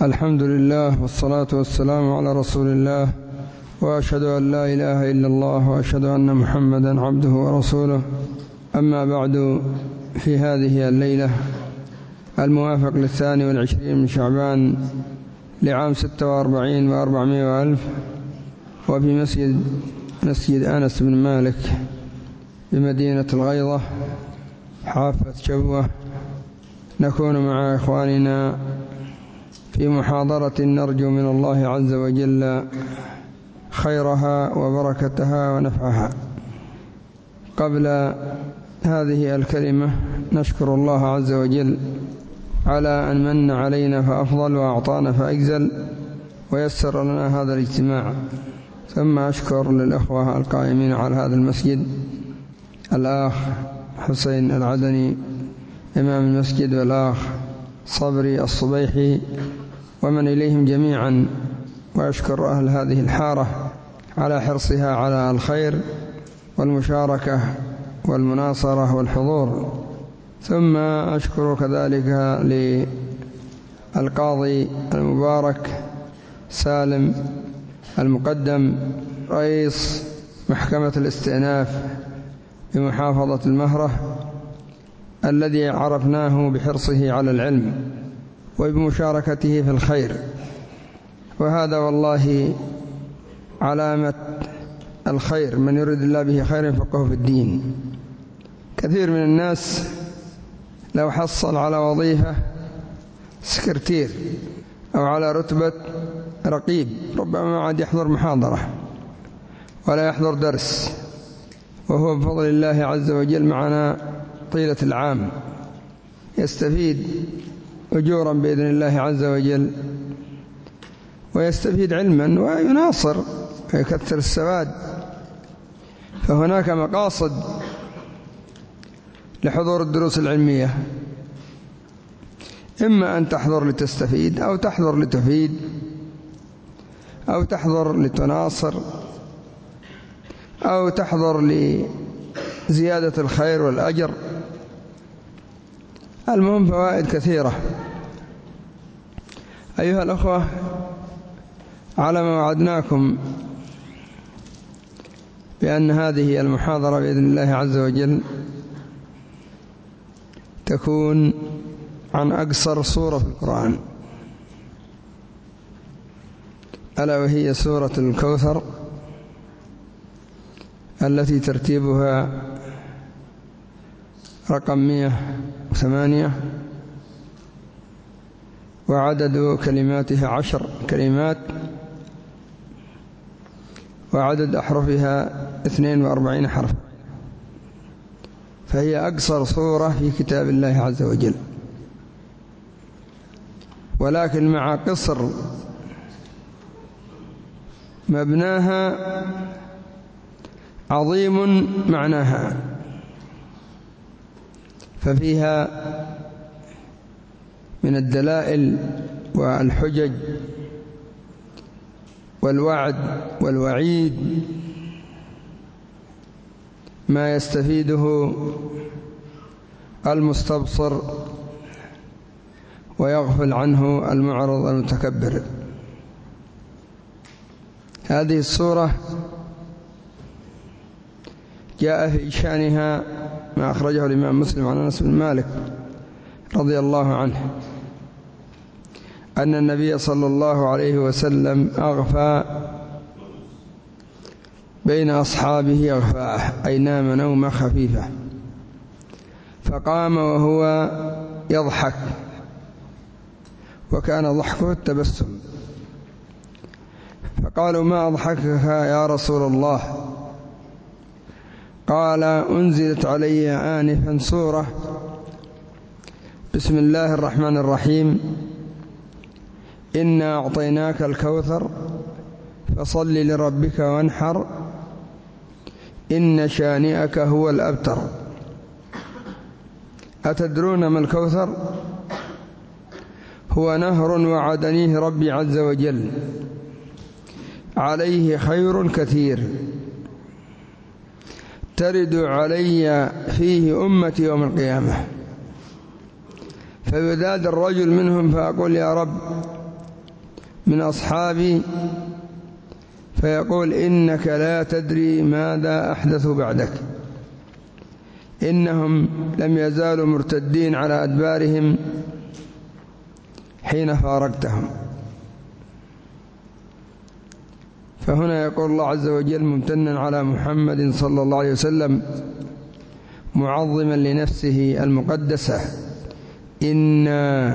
الحمد لله والصلاة والسلام على رسول الله، وأشهد أن لا إله إلا الله وأشهد أن محمدا عبده ورسوله. أما بعد، في هذه الليلة الموافق 22 من شعبان لعام 46 و400 وألف، وفي مسجد أنس بن مالك بمدينة الغيضة حافة شبوة، نكون مع إخواننا في محاضرة نرجو من الله عز وجل خيرها وبركتها ونفعها. قبل هذه الكلمة نشكر الله عز وجل على أن من علينا فأفضل وأعطانا فأجزل ويسر لنا هذا الاجتماع. ثم أشكر للأخوة القائمين على هذا المسجد، الأخ حسين العدني إمام المسجد، والأخ صبري الصبيحي، ومن إليهم جميعا، وأشكر أهل هذه الحارة على حرصها على الخير والمشاركة والمناصرة والحضور. ثم أشكر كذلك للقاضي المبارك سالم المقدم رئيس محكمة الاستئناف بمحافظة المهرة، الذي عرفناه بحرصه على العلم وبمشاركته في الخير، وهذا والله علامة الخير. من يريد الله به خير يفقهه في الدين. كثير من الناس لو حصل على وظيفة سكرتير أو على رتبة رقيب ربما ما عاد يحضر محاضرة ولا يحضر درس، وهو بفضل الله عز وجل معنا طيلة العام يستفيد أجورا بإذن الله عز وجل، ويستفيد علما ويناصر ويكثر السواد. فهناك مقاصد لحضور الدروس العلمية، إما أن تحضر لتستفيد، أو تحضر لتفيد، أو تحضر لتناصر، أو تحضر لزيادة الخير والأجر. المهم فوائد كثيرة. أيها الأخوة، على ما وعدناكم بأن هذه المحاضرة بإذن الله عز وجل تكون عن أقصر سورة في القرآن، ألا وهي سورة الكوثر، التي ترتيبها رقم 108، وعدد كلماتها 10 كلمات، وعدد أحرفها 42 حرف، فهي أقصر سورة في كتاب الله عز وجل. ولكن مع قصر مبناها عظيم معناها، ففيها من الدلائل والحجج والوعد والوعيد ما يستفيده المستبصر ويغفل عنه المعرض المتكبر. هذه السورة جاء في شأنها ما أخرجه الإمام مسلم عن أنس بن مالك رضي الله عنه أن النبي صلى الله عليه وسلم أغفى بين أصحابه أغفاءه، أي نام نومة خفيفة، فقام وهو يضحك، وكان ضحكه التبسم، فقالوا: ما أضحكك يا رسول الله؟ قال: أنزلت علي آنفا سورة بسم الله الرحمن الرحيم، إنا أعطيناك الكوثر فصل لربك وانحر، إن شانئك هو الأبتر. أتدرون ما الكوثر؟ هو نهر وعدنيه ربي عز وجل، عليه خير كثير، ترد علي فيه أمتي يوم القيامة، فيذاد الرجل منهم فأقول: يا رب من أصحابي فيقول: إنك لا تدري ماذا أحدثوا بعدك، إنهم لم يزالوا مرتدين على أدبارهم حين فارقتهم. فهنا يقول الله عز وجل ممتنا على محمد صلى الله عليه وسلم معظما لنفسه المقدسة، إن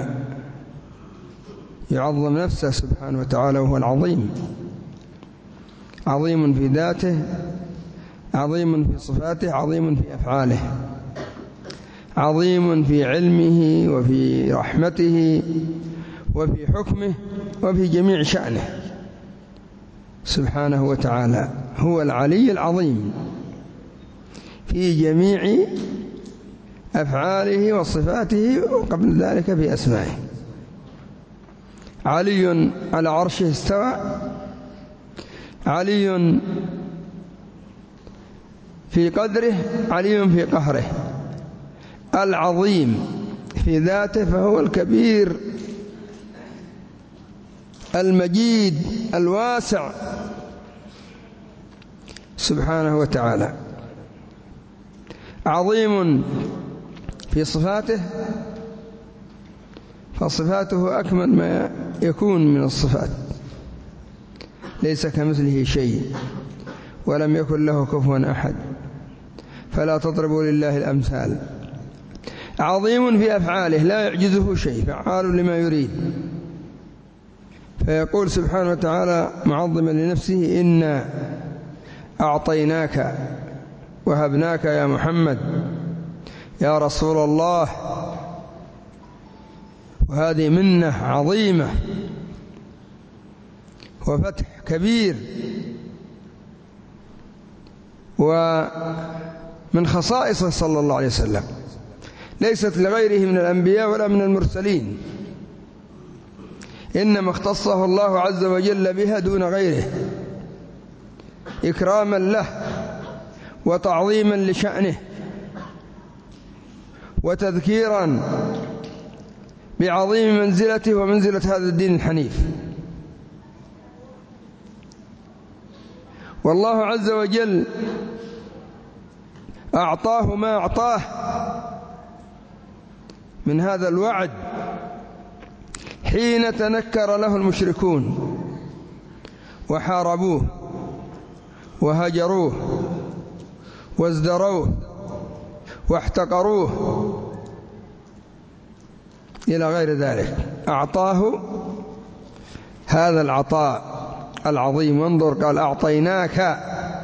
يعظم نفسه سبحانه وتعالى وهو العظيم، عظيم في ذاته، عظيم في صفاته، عظيم في أفعاله، عظيم في علمه وفي رحمته وفي حكمه وفي جميع شأنه سبحانه وتعالى. هو العلي العظيم في جميع أفعاله وصفاته، وقبل ذلك في أسمائه. علي على عرشه استوى، علي في قدره، علي في قهره، العظيم في ذاته فهو الكبير المجيد الواسع سبحانه وتعالى. عظيم في صفاته، فصفاته أكمل ما يكون من الصفات، ليس كمثله شيء ولم يكن له كفوا أحد، فلا تضربوا لله الأمثال. عظيم في أفعاله، لا يعجزه شيء، فعال لما يريد. فيقول سبحانه وتعالى معظما لنفسه: إنا أعطيناك وهبناك يا محمد يا رسول الله. وهذه منة عظيمة وفتح كبير، ومن خصائصه صلى الله عليه وسلم، ليست لغيره من الأنبياء ولا من المرسلين، إنما اختصه الله عز وجل بها دون غيره، إكراما له وتعظيما لشأنه وتذكيرا بعظيم منزلته ومنزلة هذا الدين الحنيف. والله عز وجل أعطاه ما أعطاه من هذا الوعد حين تنكر له المشركون وحاربوه وهجروه وازدروه واحتقروه إلى غير ذلك. أعطاه هذا العطاء العظيم. وانظر، قال: أعطيناك،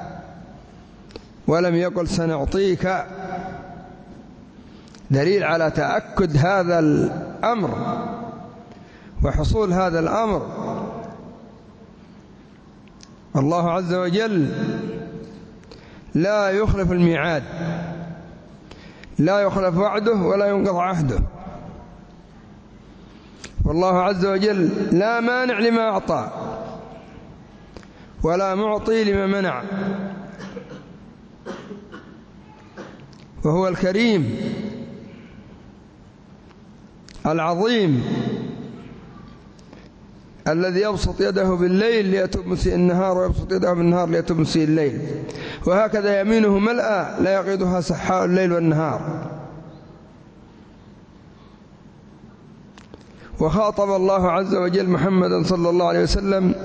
ولم يقل سنعطيك، دليل على تأكد هذا الأمر وحصول هذا الأمر. الله عز وجل لا يخلف الميعاد، لا يخلف وعده ولا ينقض عهده. والله عز وجل لا مانع لما أعطى ولا معطي لما منع، وهو الكريم العظيم الذي يبسط يده بالليل ليتوب مسيء النهار، ويبسط يده بالنهار ليتوب مسيء الليل، وهكذا يمينه ملأى لا يقيدها سحاء الليل والنهار. وخاطب الله عز وجل محمدا صلى الله عليه وسلم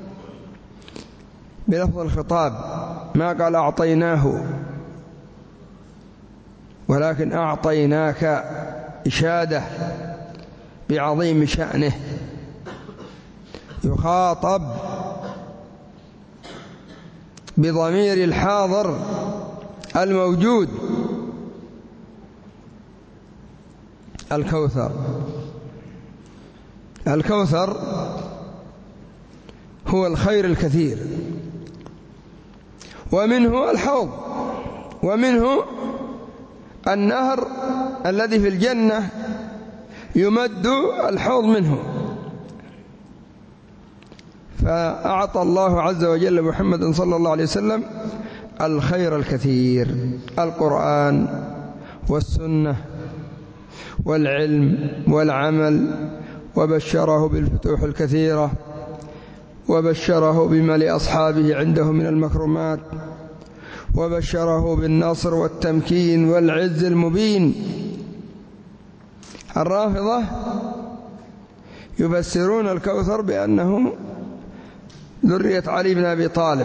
بلفظ الخطاب، ما قال أعطيناه، ولكن أعطيناك إشادة بعظيم شأنه. يخاطب بضمير الحاضر الموجود. الكوثر هو الخير الكثير، ومنه الحوض، ومنه النهر الذي في الجنة يمد الحوض منه. فأعطى الله عز وجل محمد صلى الله عليه وسلم الخير الكثير، القرآن والسنة والعلم والعمل، وبشره بالفتوح الكثيرة وبشره بما لأصحابه عنده من المكرمات، وبشره بالنصر والتمكين والعز المبين. الرافضة يفسرون الكوثر بأنه ذرية علي بن أبي طالب،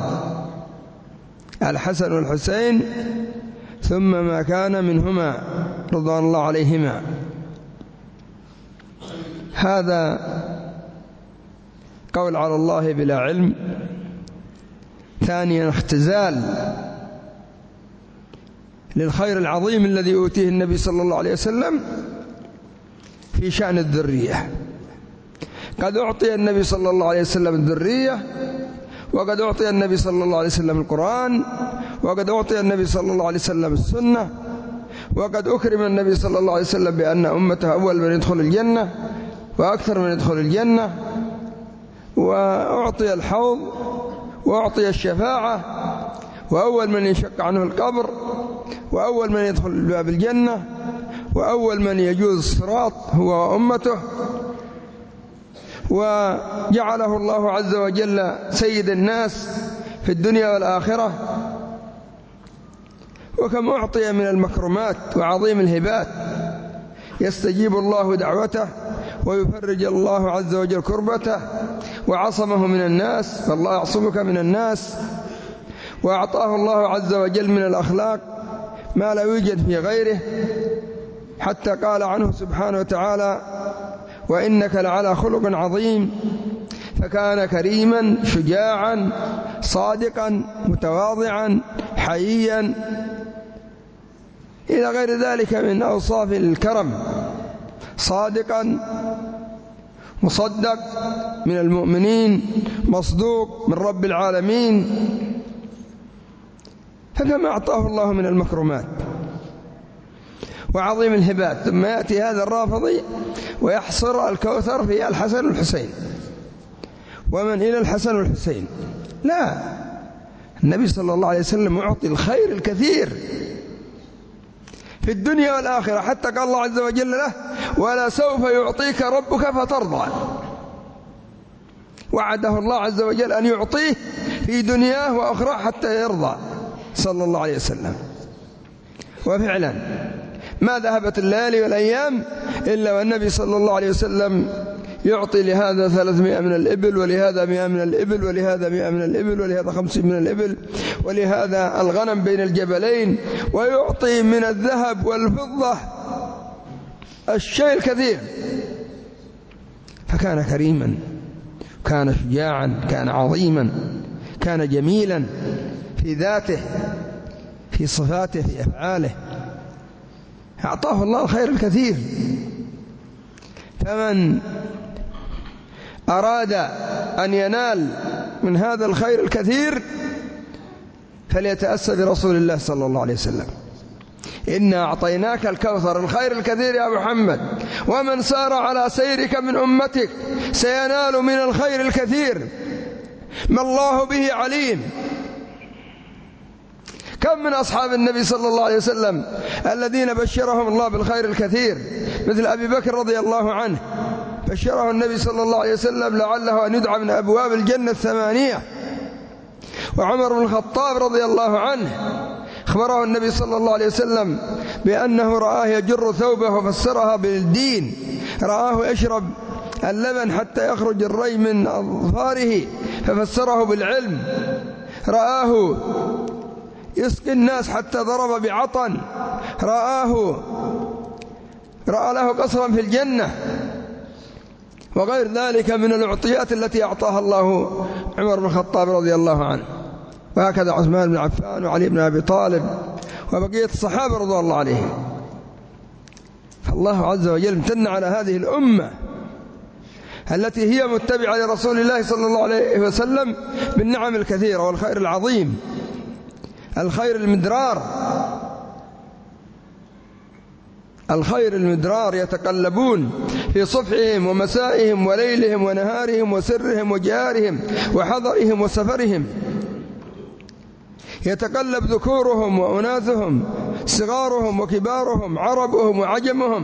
الحسن والحسين، ثم ما كان منهما رضوان الله عليهما. هذا قول على الله بلا علم. ثانيا اختزال للخير العظيم الذي أوتيه النبي صلى الله عليه وسلم في شأن الذرية. قد أعطي النبي صلى الله عليه وسلم الذرية، وقد أعطي النبي صلى الله عليه وسلم القرآن، وقد أعطي النبي صلى الله عليه وسلم السنة، وقد أكرم النبي صلى الله عليه وسلم بأن أمته أول من يدخل الجنة وأكثر من يدخل الجنة، وأعطي الحوض، وأعطي الشفاعة، وأول من ينشق عنه القبر، وأول من يدخل باب الجنة، وأول من يجوز الصراط هو وأمته، وجعله الله عز وجل سيد الناس في الدنيا والآخرة. وكم أعطي من المكرمات وعظيم الهبات، يستجيب الله دعوته ويفرج الله عز وجل كربته، وعصمه من الناس، فالله يعصمك من الناس. وأعطاه الله عز وجل من الأخلاق ما لا يوجد في غيره، حتى قال عنه سبحانه وتعالى: وإنك لعلى خلق عظيم. فكان كريما شجاعا صادقا متواضعا حييا إلى غير ذلك من أوصاف الكرم، صادقا مصدق من المؤمنين، مصدوق من رب العالمين. فكما أعطاه الله من المكرمات وعظيم الهبات، ثم يأتي هذا الرافضي ويحصر الكوثر في الحسن والحسين. ومن إلى الحسن والحسين؟ لا، النبي صلى الله عليه وسلم يعطي الخير الكثير في الدنيا والآخرة، حتى قال الله عز وجل له: ولا سوف يعطيك ربك فترضى. وعده الله عز وجل أن يعطيه في دنياه وأخرى حتى يرضى صلى الله عليه وسلم. وفعلا ما ذهبت الليالي والأيام إلا والنبي صلى الله عليه وسلم يعطي لهذا 300 من الإبل، ولهذا 100 من الإبل، ولهذا 100 من الإبل، ولهذا 50 من الإبل، ولهذا الغنم بين الجبلين، ويعطي من الذهب والفضة الشيء الكثير. فكان كريما، كان شجاعا، كان عظيما، كان جميلا في ذاته، في صفاته، في أفعاله. أعطاه الله الخير الكثير. فمن أراد أن ينال من هذا الخير الكثير فليتأسى برسول الله صلى الله عليه وسلم: إنا أعطيناك الكوثر، الخير الكثير يا محمد، ومن سار على سيرك من أمتك سينال من الخير الكثير ما الله به عليم. كم من أصحاب النبي صلى الله عليه وسلم الذين بشرهم الله بالخير الكثير، مثل أبي بكر رضي الله عنه، بشره النبي صلى الله عليه وسلم لعله أن يدعى من أبواب الجنة 8. وعمر بن الخطاب رضي الله عنه أخبره النبي صلى الله عليه وسلم بأنه رآه يجر ثوبه وفسرها بالدين، رآه يشرب اللبن حتى يخرج الري من أظفاره ففسره بالعلم، رآه يسقي الناس حتى ضرب بعطن، رأى له قصرا في الجنة، وغير ذلك من العطيات التي أعطاها الله عمر بن الخطاب رضي الله عنه. وهكذا عثمان بن عفان وعلي بن أبي طالب وبقية الصحابة رضي الله عليهم. فالله عز وجل امتن على هذه الأمة التي هي متبعة لرسول الله صلى الله عليه وسلم بالنعم الكثيرة والخير العظيم، الخير المدرار، الخير المدرار. يتقلبون في صبحهم ومسائهم وليلهم ونهارهم وسرهم وجهارهم وحضرهم وسفرهم، يتقلب ذكورهم وأناثهم، صغارهم وكبارهم، عربهم وعجمهم،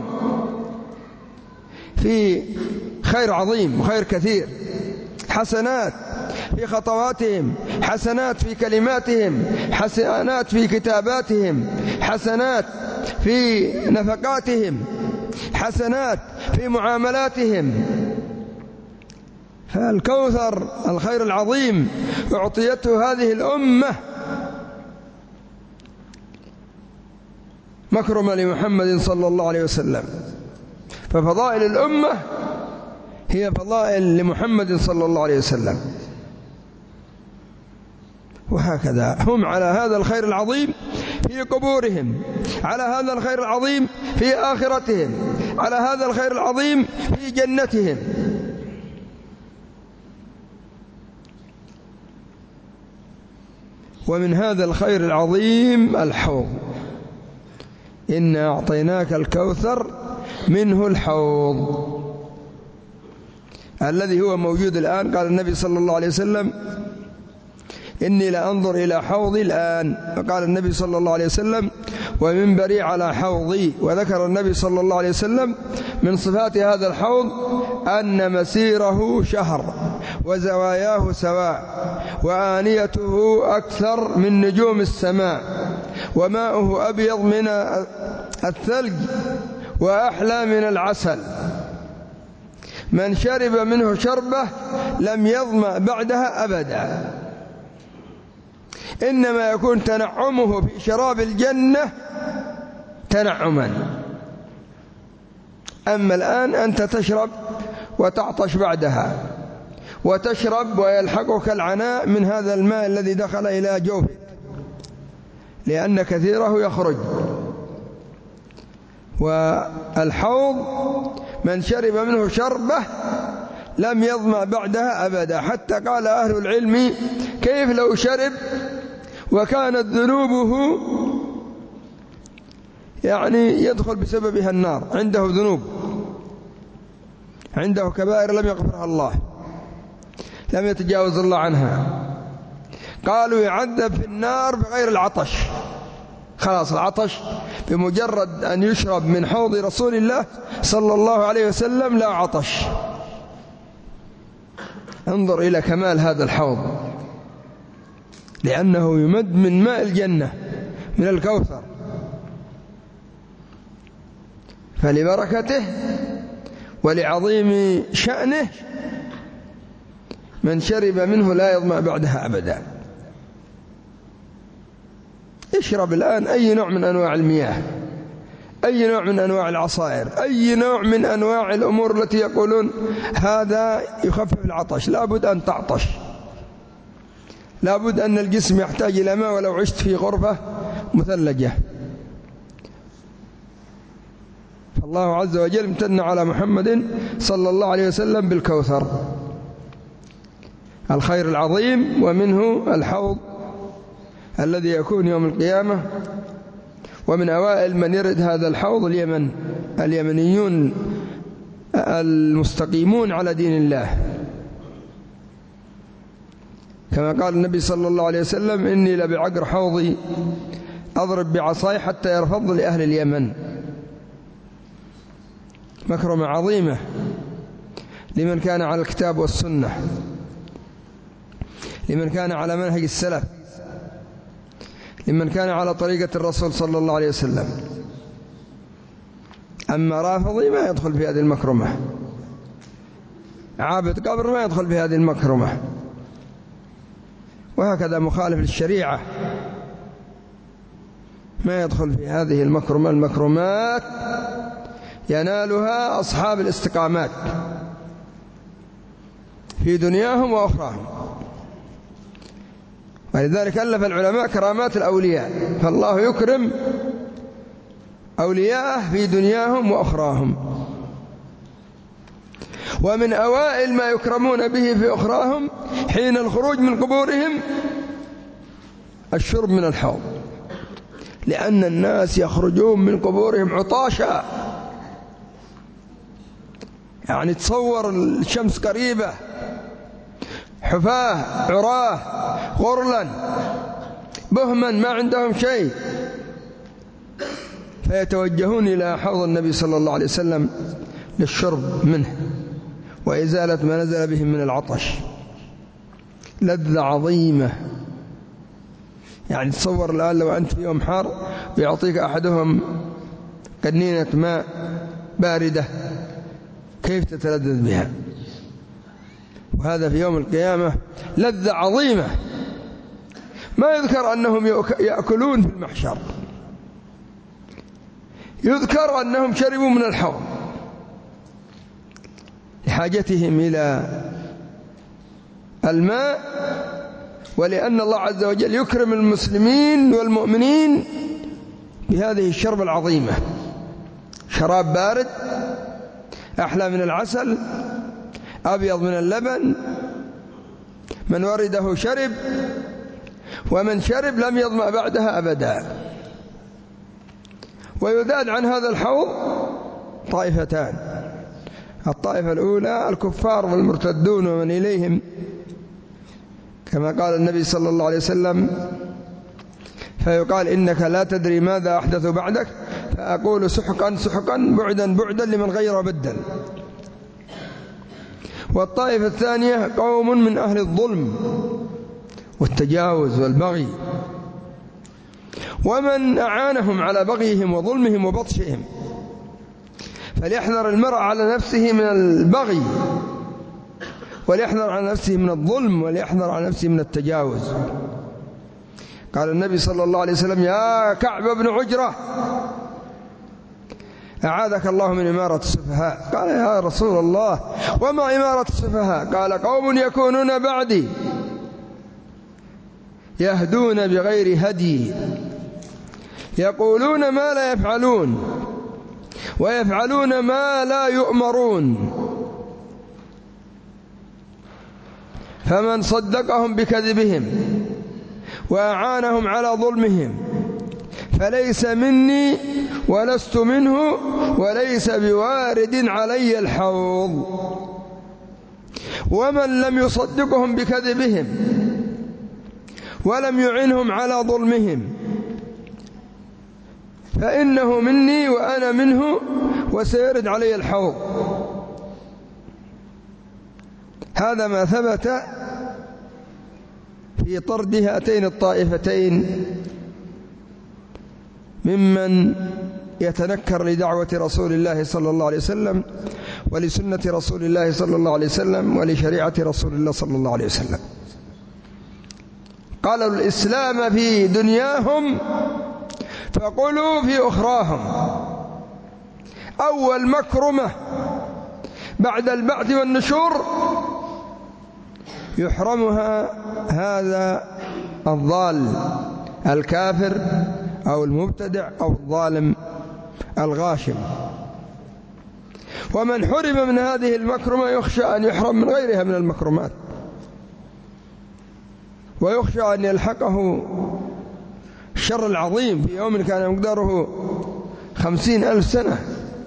في خير عظيم وخير كثير، حسنات في خطواتهم، حسنات في كلماتهم، حسنات في كتاباتهم، حسنات في نفقاتهم، حسنات في معاملاتهم. فالكوثر الخير العظيم أعطيته هذه الأمة مكرمة لمحمد صلى الله عليه وسلم، ففضائل الأمة هي فضائل لمحمد صلى الله عليه وسلم. وهكذا هم على هذا الخير العظيم في قبورهم، على هذا الخير العظيم في آخرتهم، على هذا الخير العظيم في جنتهم. ومن هذا الخير العظيم الحوض، إنا أعطيناك الكوثر، منه الحوض الذي هو موجود الآن. قال النبي صلى الله عليه وسلم: إني لأنظر إلى حوضي الآن. فقال النبي صلى الله عليه وسلم: ومنبري على حوضي. وذكر النبي صلى الله عليه وسلم من صفات هذا الحوض أن مسيره شهر، وزواياه سواء، وآنيته أكثر من نجوم السماء، وماؤه أبيض من الثلج وأحلى من العسل، من شرب منه شربة لم يظمأ بعدها أبدا. إنما يكون تنعمه في شراب الجنة تنعما. أما الآن أنت تشرب وتعطش بعدها، وتشرب ويلحقك العناء من هذا الماء الذي دخل إلى جوفك، لأن كثيره يخرج. والحوض من شرب منه شربة لم يظمأ بعدها أبدا. حتى قال أهل العلم: كيف لو شرب وكانت ذنوبه يعني يدخل بسببها النار، عنده ذنوب، عنده كبائر لم يغفرها الله، لم يتجاوز الله عنها، قالوا يعذب في النار بغير العطش. خلاص العطش بمجرد أن يشرب من حوض رسول الله صلى الله عليه وسلم لا عطش. انظر إلى كمال هذا الحوض، لأنه يمد من ماء الجنة، من الكوثر، فلبركته ولعظيم شأنه من شرب منه لا يظمأ بعدها أبدا. اشرب الآن أي نوع من أنواع المياه، أي نوع من أنواع العصائر، أي نوع من أنواع الأمور التي يقولون هذا يخفف العطش، لابد أن تعطش، لابد أن الجسم يحتاج إلى ماء ولو عشت في غرفة مثلجة. فالله عز وجل امتن على محمد صلى الله عليه وسلم بالكوثر الخير العظيم، ومنه الحوض الذي يكون يوم القيامة. ومن أوائل من يرد هذا الحوض اليمنيون المستقيمون على دين الله، كما قال النبي صلى الله عليه وسلم: إني لبعقر حوضي أضرب بعصاي حتى يرفض لأهل اليمن. مكرمة عظيمة لمن كان على الكتاب والسنة، لمن كان على منهج السلف، لمن كان على طريقة الرسول صلى الله عليه وسلم. أما رافضي ما يدخل في هذه المكرمة، عابد قبر ما يدخل في هذه المكرمة، وهكذا مخالف للشريعة ما يدخل في هذه المكرمة. المكرمات ينالها أصحاب الاستقامات في دنياهم وأخراهم. ولذلك ألف العلماء كرامات الأولياء، فالله يكرم أولياءه في دنياهم وأخراهم. ومن أوائل ما يكرمون به في أخراهم حين الخروج من قبورهم الشرب من الحوض، لأن الناس يخرجون من قبورهم عطاشا، يعني تصور الشمس قريبة، حفاة عراه غرلا بهما ما عندهم شيء، فيتوجهون إلى حوض النبي صلى الله عليه وسلم للشرب منه وإزالة ما نزل بهم من العطش. لذة عظيمة. يعني تصور الآن لو أنت في يوم حار ويعطيك أحدهم قنينة ماء باردة كيف تتلذذ بها؟ وهذا في يوم القيامة لذة عظيمة. ما يذكر أنهم يأكلون في المحشر، يذكر أنهم شربوا من الحوض لحاجتهم إلى الماء، ولأن الله عز وجل يكرم المسلمين والمؤمنين بهذه الشربة العظيمة. شراب بارد أحلى من العسل، أبيض من اللبن، من ورده شرب، ومن شرب لم يظمأ بعدها أبدا. ويذاد عن هذا الحوض طائفتان: الطائفة الأولى الكفار والمرتدون ومن إليهم، كما قال النبي صلى الله عليه وسلم: فيقال إنك لا تدري ماذا أحدث بعدك، فأقول سحقا سحقا بعدا بعدا لمن غير وبدل. والطائفة الثانية قوم من أهل الظلم والتجاوز والبغي، ومن أعانهم على بغيهم وظلمهم وبطشهم. فليحذر المرء على نفسه من البغي، وليحذر على نفسه من الظلم، وليحذر على نفسه من التجاوز. قال النبي صلى الله عليه وسلم: يا كعب بن عجرة، أعاذك الله من إمارة السفهاء. قال: يا رسول الله، وما إمارة السفهاء؟ قال: قوم يكونون بعدي يهدون بغير هدي، يقولون ما لا يفعلون، ويفعلون ما لا يؤمرون، فمن صدقهم بكذبهم وأعانهم على ظلمهم فليس مني ولست منه، وليس بوارد علي الحوض. ومن لم يصدقهم بكذبهم ولم يعنهم على ظلمهم فإنه مني وأنا منه، وسيرد علي الحوض. هذا ما ثبت في طرد هاتين الطائفتين ممن يتنكر لدعوة رسول الله صلى الله عليه وسلم، ولسنة رسول الله صلى الله عليه وسلم، ولشريعة رسول الله صلى الله عليه وسلم. قالوا الإسلام في دنياهم فقلوا في أخراهم. أول مكرمة بعد البعث والنشور يحرمها هذا الضال الكافر أو المبتدع أو الظالم الغاشم. ومن حرم من هذه المكرمة يخشى أن يحرم من غيرها من المكرمات، ويخشى أن يلحقه الشر العظيم في يوم كان مقداره 50,000 سنة.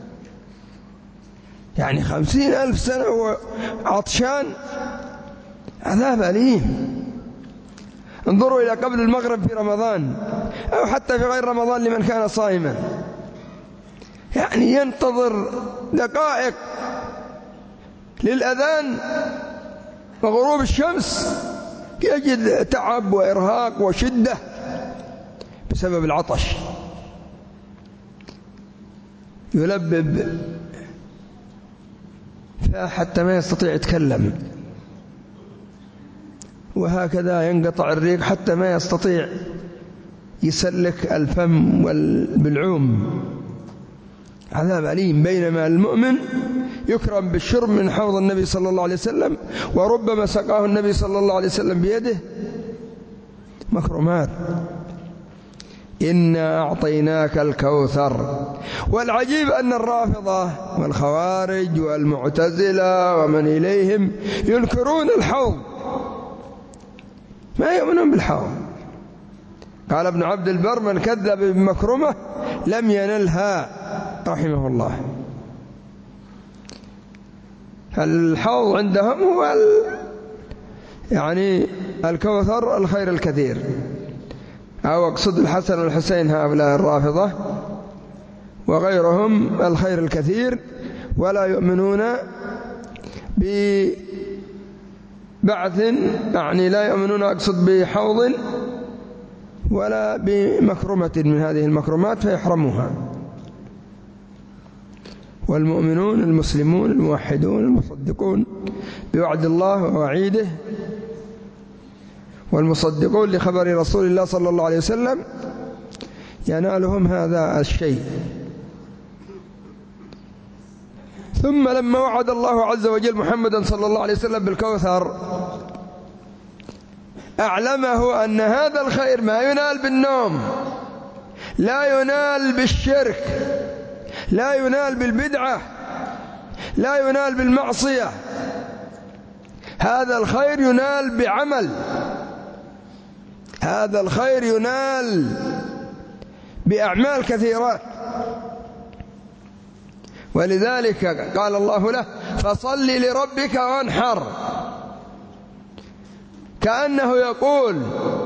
يعني 50,000 سنة وعطشان، عذاب أليم. انظروا إلى قبل المغرب في رمضان، أو حتى في غير رمضان لمن كان صائما، يعني ينتظر دقائق للأذان وغروب الشمس، يجد تعب وإرهاق وشدة بسبب العطش، يلبب حتى ما يستطيع يتكلم، وهكذا ينقطع الريق حتى ما يستطيع يسلك الفم والبلعوم. عذاب أليم. بينما المؤمن يكرم بالشرب من حوض النبي صلى الله عليه وسلم، وربما سقاه النبي صلى الله عليه وسلم بيده. مكرمات. إنا أعطيناك الكوثر. والعجيب أن الرافضة والخوارج والمعتزلة ومن إليهم ينكرون الحوض، ما يؤمنون بالحوض. قال ابن عبد البر: من كذب بمكرمة لم ينلها، رحمه الله. الحوض عندهم هو يعني الكوثر، الخير الكثير، أو أقصد الحسن والحسين، هؤلاء الرافضة وغيرهم، الخير الكثير، ولا يؤمنون بعث، يعني لا يؤمنون أقصد بحوض ولا بمكرمة من هذه المكرمات فيحرموها. والمؤمنون المسلمون الموحدون المصدقون بوعد الله ووعيده والمصدقون لخبر رسول الله صلى الله عليه وسلم ينالهم هذا الشيء. ثم لما وعد الله عز وجل محمدا صلى الله عليه وسلم بالكوثر أعلمه أن هذا الخير ما ينال بالنوم، لا ينال بالشرك، لا ينال بالبدعة، لا ينال بالمعصية، هذا الخير ينال بعمل، هذا الخير ينال بأعمال كثيرات. ولذلك قال الله له: فصل لربك وانحر، كأنه يقول: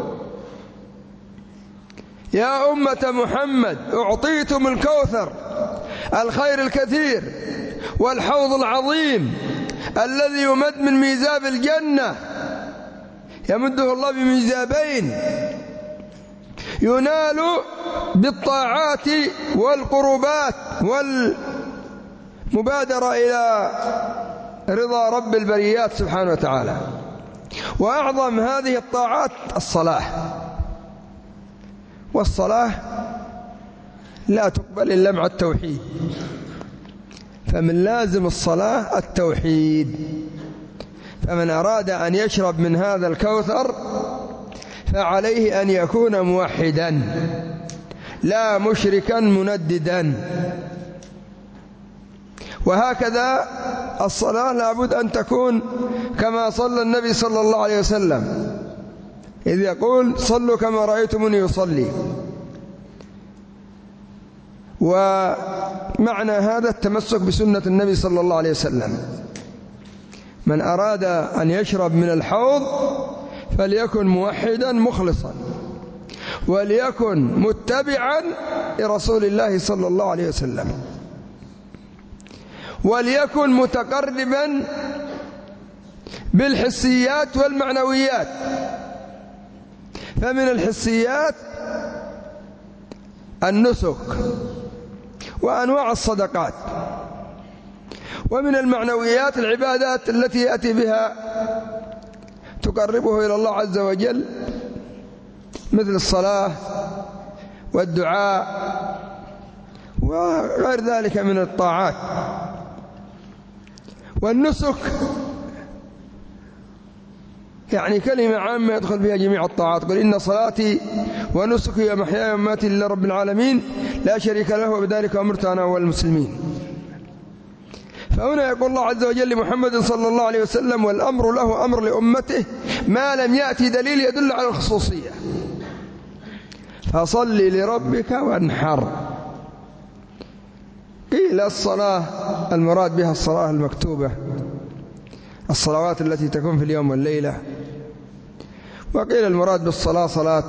يا أمة محمد أعطيتم الكوثر، الخير الكثير والحوض العظيم الذي يمد من ميزاب الجنة، يمده الله بميزابين، ينال بالطاعات والقربات والمبادرة إلى رضا رب البريات سبحانه وتعالى. وأعظم هذه الطاعات الصلاة، والصلاة لا تقبل إلا مع التوحيد، فمن لازم الصلاة التوحيد. فمن أراد أن يشرب من هذا الكوثر فعليه أن يكون موحدا لا مشركا منددا. وهكذا الصلاة لابد أن تكون كما صلى النبي صلى الله عليه وسلم، إذ يقول: صلوا كما رأيتموني يصلي. ومعنى هذا التمسك بسنة النبي صلى الله عليه وسلم. من أراد أن يشرب من الحوض فليكن موحدا مخلصا، وليكن متبعا لرسول الله صلى الله عليه وسلم، وليكن متقربا بالحسيات والمعنويات. فمن الحسيات النسك وأنواع الصدقات، ومن المعنويات العبادات التي يأتي بها تقربه إلى الله عز وجل، مثل الصلاة والدعاء وغير ذلك من الطاعات. والنسك يعني كلمة عامة يدخل فيها جميع الطاعات. قل: إن صلاتي ونسكي ومحياي ومماتي لله رب العالمين لا شريك له وبذلك أمرت أنا والمسلمين. فهنا يقول الله عز وجل لمحمد صلى الله عليه وسلم: والأمر له أمر لأمته ما لم يأتي دليل يدل على الخصوصية، فصل لربك وانحر. قيل الصلاة المراد بها الصلاة المكتوبة، الصلوات التي تكون في اليوم والليلة. وقيل المراد بالصلاة صلاة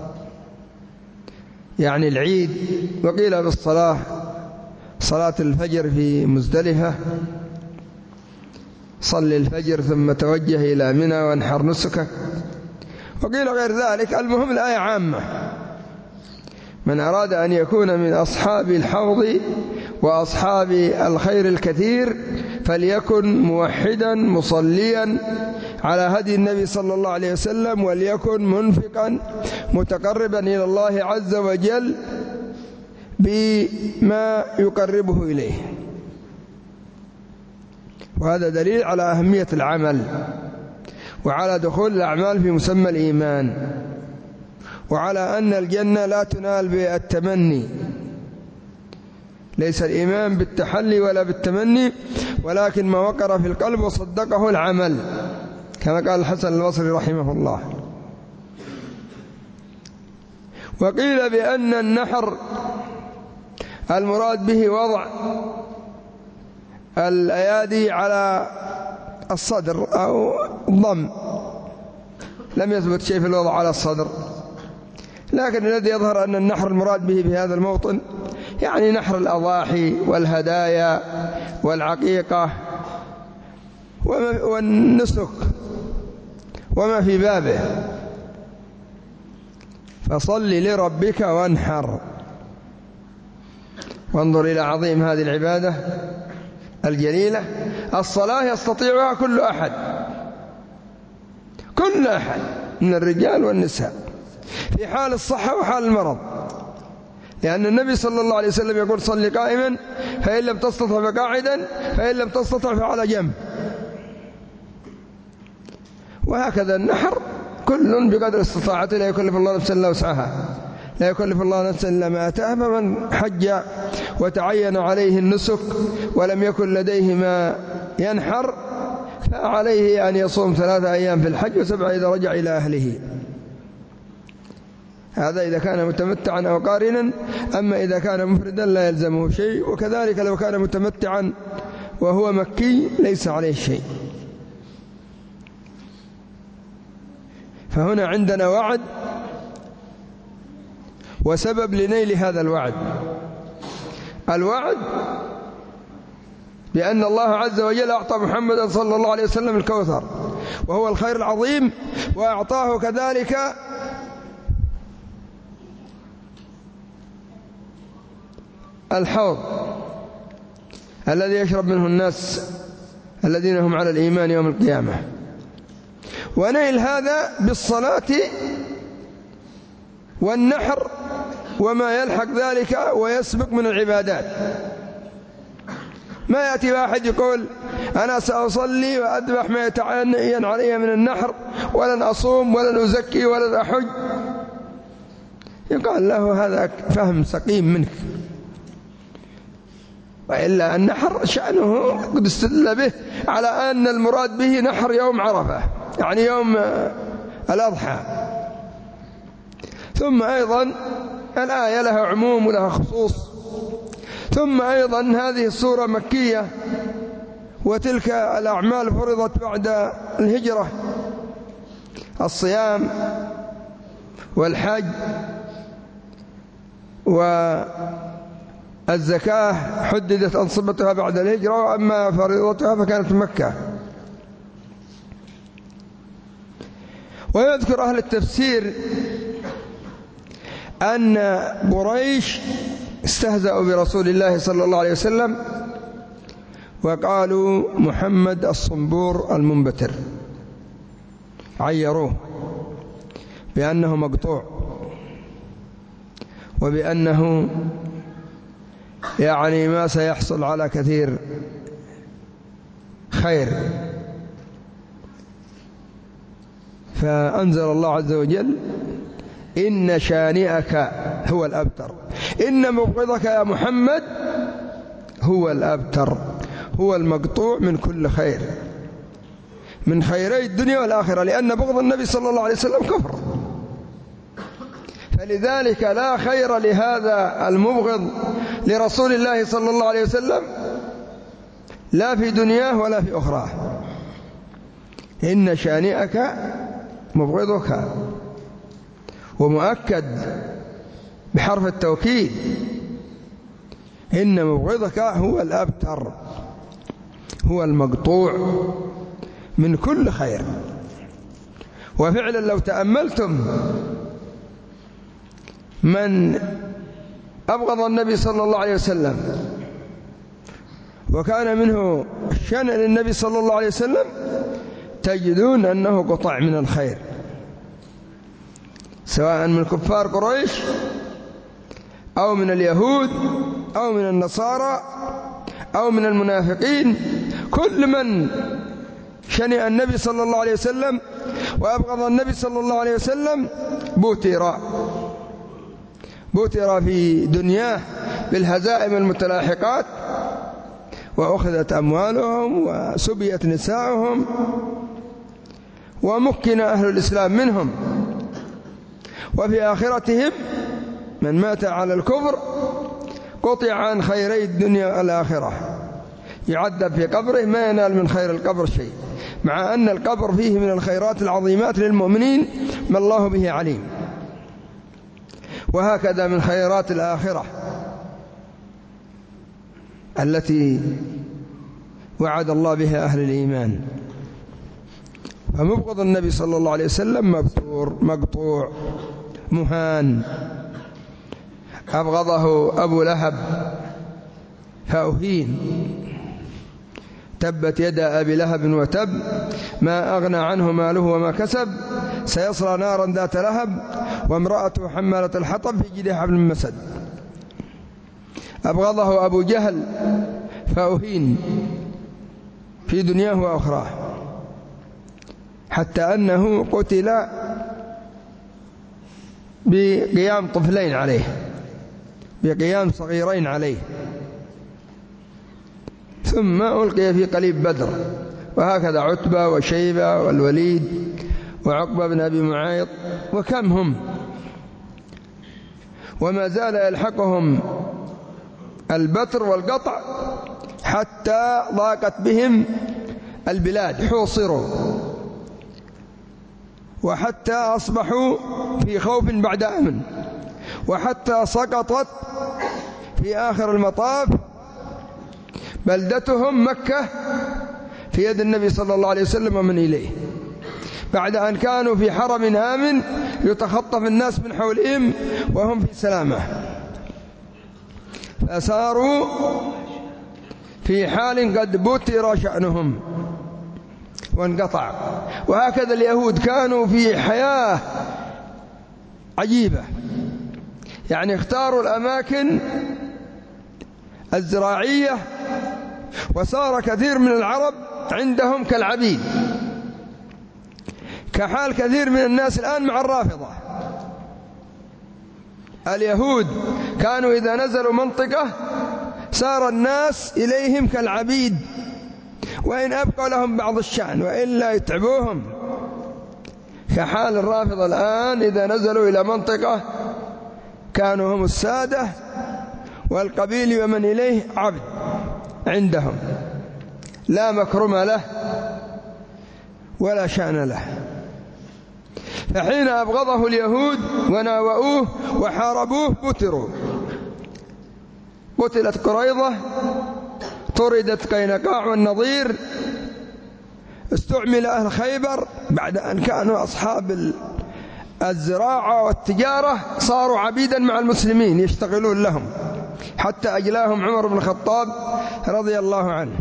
يعني العيد. وقيل بالصلاة صلاة الفجر في مزدلفة، صل الفجر ثم توجه إلى منى وانحر نسكك. وقيل غير ذلك. المهم الآية عامة، من أراد أن يكون من أصحاب الحوض وأصحاب الخير الكثير فليكن موحدا مصليا على هدي النبي صلى الله عليه وسلم، وليكن منفقا متقربا إلى الله عز وجل بما يقربه إليه. وهذا دليل على أهمية العمل، وعلى دخول الأعمال في مسمى الإيمان، وعلى أن الجنة لا تنال بالتمني. ليس الإيمان بالتحلي ولا بالتمني، ولكن ما وقر في القلب وصدقه العمل، كما قال الحسن البصري رحمه الله. وقيل بأن النحر المراد به وضع الأيادي على الصدر أو الضم، لم يثبت شيء في الوضع على الصدر، لكن الذي يظهر أن النحر المراد به بهذا الموطن يعني نحر الأضاحي والهدايا والعقيقة والنسك وما في بابه. فصل لربك وانحر. وانظر إلى عظيم هذه العبادة الجليلة. الصلاة يستطيعها كل أحد، كل أحد من الرجال والنساء، في حال الصحة وحال المرض، لأن النبي صلى الله عليه وسلم يقول: صل قائما فإن لم تستطع فقاعدا فإن لم تستطع فعلى جنب. وهكذا النحر كل بقدر استطاعته، لا يكلف الله نفسا إلا وسعها، لا يكلف الله نفسا إلا ما آتاها. فمن حج وتعين عليه النسك ولم يكن لديه ما ينحر فعليه أن يصوم 3 أيام في الحج و7 إذا رجع إلى أهله. هذا إذا كان متمتعا أو قارنا. أما إذا كان مفردا لا يلزمه شيء، وكذلك لو كان متمتعا وهو مكي ليس عليه شيء. فهنا عندنا وعد وسبب لنيل هذا الوعد. الوعد بأن الله عز وجل أعطى محمدا صلى الله عليه وسلم الكوثر، وهو الخير العظيم، وأعطاه كذلك الحوض الذي يشرب منه الناس الذين هم على الإيمان يوم القيامة. ونيل هذا بالصلاة والنحر وما يلحق ذلك ويسبق من العبادات. ما يأتي واحد يقول: أنا سأصلي وأذبح ما يتعين علي من النحر، ولن أصوم ولن أزكي ولن أحج. يقال له: هذا فهم سقيم منك. وإلا النحر شأنه قد استدل به على أن المراد به نحر يوم عرفة، يعني يوم الأضحى. ثم أيضا الآية لها عموم ولها خصوص. ثم أيضا هذه السورة مكية، وتلك الأعمال فرضت بعد الهجرة: الصيام والحج والزكاة حددت أنصبتها بعد الهجرة، وأما فريضتها فكانت في مكة. ويذكر أهل التفسير أن قريش استهزأوا برسول الله صلى الله عليه وسلم وقالوا: محمد الصنبور المنبتر. عيروه بأنه مقطوع، وبأنه يعني ما سيحصل على كثير خير. فأنزل الله عز وجل: إن شانئك هو الأبتر، إن مبغضك يا محمد هو الأبتر، هو المقطوع من كل خير، من خيري الدنيا والآخرة، لأن بغض النبي صلى الله عليه وسلم كفر. فلذلك لا خير لهذا المبغض لرسول الله صلى الله عليه وسلم لا في دنياه ولا في أخراه. إن شانئك مبغضك، ومؤكد بحرف التوكيد: إن مبغضك هو الأبتر، هو المقطوع من كل خير. وفعلا لو تأملتم من أبغض النبي صلى الله عليه وسلم وكان منه شأن للنبي صلى الله عليه وسلم، تجدون أنه قطع من الخير، سواء من كفار قريش أو من اليهود أو من النصارى أو من المنافقين. كل من شنئ النبي صلى الله عليه وسلم وأبغض النبي صلى الله عليه وسلم بوتر في دنياه بالهزائم المتلاحقات، وأخذت أموالهم وسبيت نساؤهم ومكن أهل الإسلام منهم. وفي آخرتهم من مات على الكفر قطع عن خيري الدنيا والآخرة، يعذب في قبره ما ينال من خير القبر شيء، مع أن القبر فيه من الخيرات العظيمات للمؤمنين ما الله به عليم. وهكذا من خيرات الآخرة التي وعد الله بها أهل الإيمان. فمبغض النبي صلى الله عليه وسلم مبتور مقطوع مهان. أبغضه أبو لهب فأهين. تبت يدا أبي لهب وتب ما أغنى عنه ماله وما كسب سيصلى نارا ذات لهب وامرأته حمالة الحطب في جيدها حبل من مسد. أبغضه أبو جهل فأهين في دنياه وأخراه، حتى أنه قتل بقيام طفلين عليه، بقيام صغيرين عليه، ثم ألقي في قليب بدر. وهكذا عتبة وشيبة والوليد وعقبة بن أبي معيط، وكم هم، وما زال يلحقهم البتر والقطع حتى ضاقت بهم البلاد، حوصروا، وحتى أصبحوا في خوف بعد أمن، وحتى سقطت في آخر المطاف بلدتهم مكة في يد النبي صلى الله عليه وسلم ومن إليه، بعد أن كانوا في حرم آمن يتخطف الناس من حولهم وهم في سلامة، فصاروا في حال قد بتر شأنهم وانقطع. وهكذا اليهود كانوا في حياة عجيبة، يعني اختاروا الأماكن الزراعية، وصار كثير من العرب عندهم كالعبيد، كحال كثير من الناس الآن مع الرافضة. اليهود كانوا إذا نزلوا منطقة سار الناس إليهم كالعبيد، وإن أبقى لهم بعض الشأن وإلا يتعبوهم، كحال الرافضة الآن إذا نزلوا إلى منطقة كانوا هم السادة، والقبيل ومن إليه عبد عندهم، لا مكرم له ولا شأن له. فحين أبغضه اليهود وناوؤوه وحاربوه بتروا، قتلت قريظة، طردت قينقاع والنضير، استعمل أهل خيبر بعد أن كانوا أصحاب الزراعة والتجارة، صاروا عبيدا مع المسلمين يشتغلون لهم، حتى أجلاهم عمر بن الخطاب رضي الله عنه.